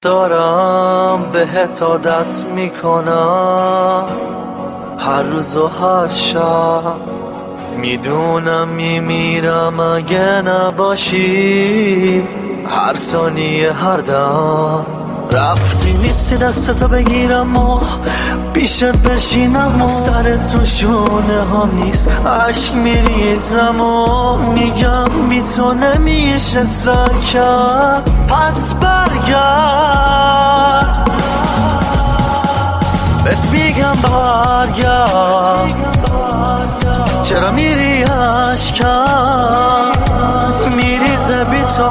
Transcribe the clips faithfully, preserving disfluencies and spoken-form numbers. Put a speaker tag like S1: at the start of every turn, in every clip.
S1: دارم بهت عادت میکنم هر روز و هر شب، میدونم میمیرم اگه نباشی، هر ثانیه هر دم رفتی نیستی دستتو بگیرم و پیشت بشینم و سرت رو شونه هم نیست عشق میریزم و میگم بی تو نمیشه سر کرد، پس برگرد بهت میگم برگرد، چرا میری اشکم میریزه بی تو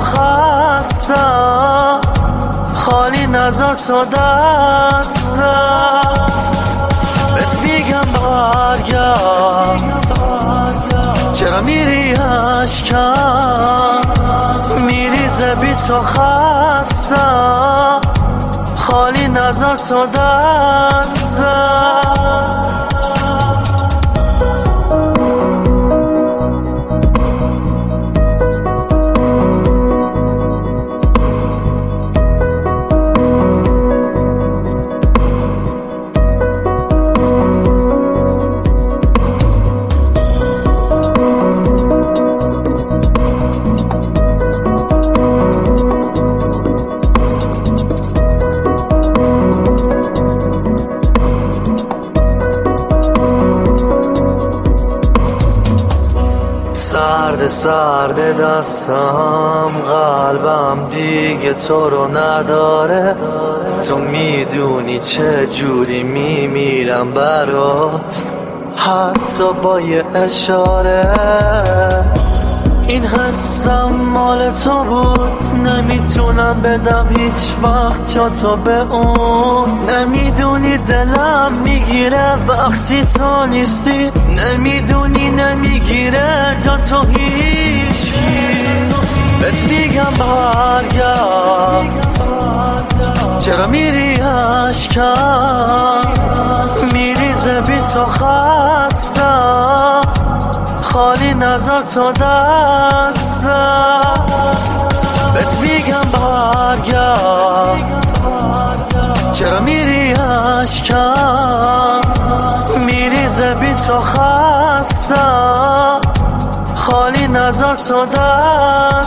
S1: خستم، خالی نظر تو دستم، بهت میگم برگرد، چرا میری اشکم میریزه بی تو خستم، خالی نظر تو دستم. سرد سرد دستم، قلبم دیگه تو رو نداره، تو میدونی چه جوری میمیرم برات، حتی با یه اشاره، این حسم مال تو بود، نمیتونم بدم هیچ وقت جا تو به اون، نمیدونی دلم میگیره وقتی تو نیستی، نمیدونی نمیگیره جا تو هیچ، بهت میگم برگرد، چرا میری اشکم میریزه بی تو خستم، خالی نظر تو دستم، بهت میگم برگرد، چرا میری اشکم میریزه بی تو خستم، خالی نظر تو دستم.